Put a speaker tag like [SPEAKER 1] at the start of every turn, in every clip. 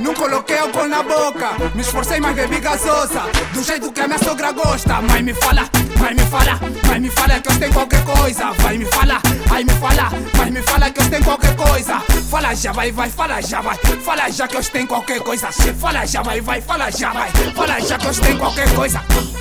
[SPEAKER 1] não coloquei álcool na boca. Me esforcei, mas bebi gasosa, do jeito que a minha sogra gosta. Mãe me fala, mãe me fala, mãe me fala que eu tenho qualquer coisa. Vai me fala, ai me fala, mãe me fala que eu tenho qualquer coisa. Fala já vai, fala já vai, fala já que eu tenho qualquer coisa. Fala já vai, fala já vai, fala já que eu tenho qualquer coisa.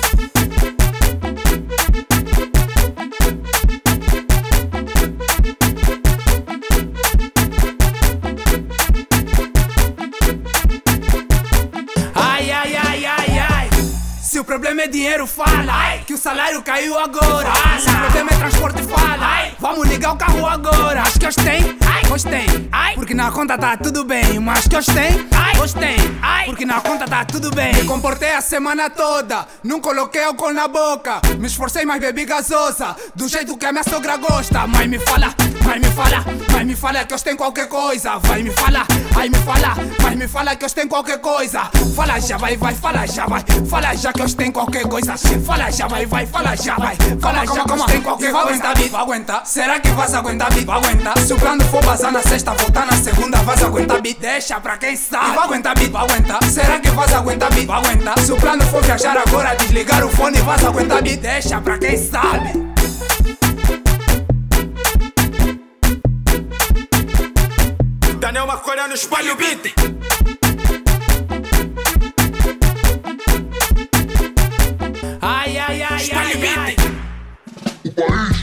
[SPEAKER 1] Se o problema é dinheiro, fala que o salário caiu agora. Se o problema é transporte, fala vamos ligar o carro agora. Mas que ostém, gostei, porque na conta tá tudo bem. Mas que ostém, gostei, porque na conta tá tudo bem. Me comportei a semana toda, não coloquei álcool na boca. Me esforcei, mas bebi gasosa, do jeito que a minha sogra gosta. Mãe me fala, mãe me fala, mãe me fala que eu tenho qualquer coisa. Vai me fala, ai me fala, mãe me fala que eu tenho qualquer coisa. Fala já vai, fala já vai, fala já que eu tenho qualquer coisa. Fala já vai, fala já vai, fala já que eu tenho qualquer coisa. Vai aguentar, beat, vai aguentar. Será que vais aguentar, beat? Vai aguentar. Se o plano for bazar na sexta, voltar na segunda, vais aguentar, beat. Deixa pra quem sabe. Vai aguentar, beat, vai aguentar. Será que vais aguentar, beat? Vai aguentar. Se o plano for viajar agora, desligar o fone, vais aguentar, beat. Deixa pra quem sabe.
[SPEAKER 2] Daniel Macorano, espalha o beat.
[SPEAKER 1] Ai, ai, ai, ai, ai.
[SPEAKER 2] O país